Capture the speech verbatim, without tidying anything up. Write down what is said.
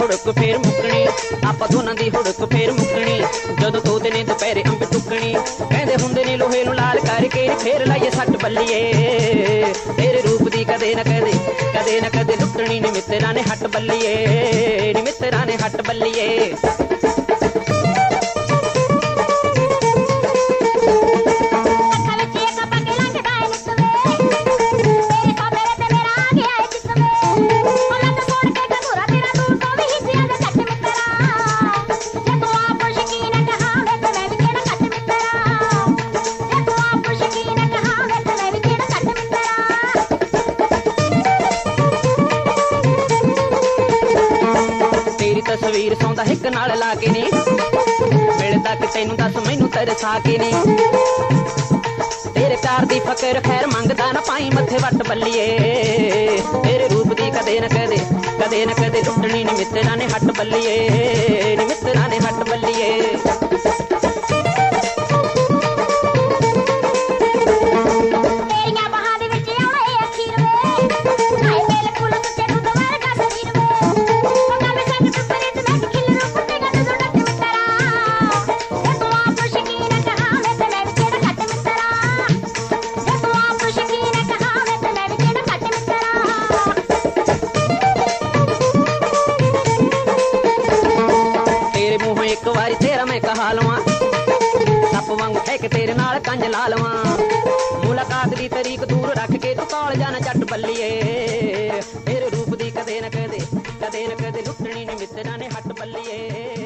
ਹੁੜਕ ਫੇਰ ਮੁੱਕਣੀ, ਆਪਾਂ ਦੋਨਾਂ ਦੀ ਹੁੜਕ ਫੇਰ ਮੁੱਕਣੀ। ਜਦੋਂ ਤੋਤੇ ਨੇ ਦੁਪਹਿਰੇ ਅੰਬ ਟੁੱਕਣੀ, ਕਹਿੰਦੇ ਹੁੰਦੇ ਨੇ ਲੋਹੇ ਨੂੰ ਲਾਲ ਕਰਕੇ ਫੇਰ ਲਾਈਏ ਸੱਟ ਬੱਲੀਏ। ਤੇਰੇ ਰੂਪ ਦੀ ਕਦੇ ਨਾ ਕਦੇ ਕਦੇ ਨਾ ਕਦੇ ਲੁੱਟਣੀ ਨੀ ਮਿੱਤਰਾਂ ਨੇ ਹੱਟ ਬੱਲੀਏ, ਨੀ ਮਿੱਤਰਾਂ ਨੇ ਹੱਟ ਬੱਲੀਏ। ਤਸਵੀਰ ਸੌਂਦਾ ਹਿੱਕ ਨਾਲ ਲਾ ਕੇ ਨੀ, ਮਿਲਦਾ ਕਿ ਤੈਨੂੰ ਦੱਸ ਮੈਨੂੰ ਤਰਸਾ ਕੇ ਨੀ। ਤੇਰੇ ਪਿਆਰ ਦੀ ਫਕਰ ਖੈਰ ਮੰਗਦਾ ਨਾ ਪਾਈ ਮੱਥੇ ਵੱਟ ਬੱਲੀਏ। ਤੇਰੇ ਰੂਪ ਦੀ ਕਦੇ ਨਾ ਕਦੇ ਕਦੇ ਨਾ ਕਦੇ ਲੁੱਟਣੀ ਨੀ ਮਿੱਤਰਾਂ ਨੇ ਹੱਟ ਬੱਲੀਏ, ਨੀ ਮਿੱਤਰਾਂ ਨੇ ਹੱਟ ਬੱਲੀਏ। ਇੱਕ ਵਾਰੀ ਤੇਰਾ ਮੈਂ ਕਹਾ ਲਵਾਂ, ਸੱਪ ਵਾਂਗੂ ਠੇਕ ਤੇਰੇ ਨਾਲ ਕੰਜ ਲਾ ਲਵਾਂ। ਮੁਲਾਕਾਤ ਦੀ ਤਰੀਕ ਦੂਰ ਰੱਖ ਕੇ ਤੂੰ ਕਾਲ ਜਾਣਾ ਚੱਟ ਬੱਲੀਏ। ਤੇਰੇ ਰੂਪ ਦੀ ਕਦੇ ਨਾ ਕਦੇ ਕਦੇ ਨਾ ਕਦੇ ਲੁੱਟਣੀ ਨੀ ਮਿੱਤਰਾਂ ਨੇ ਹੱਟ ਬੱਲੀਏ।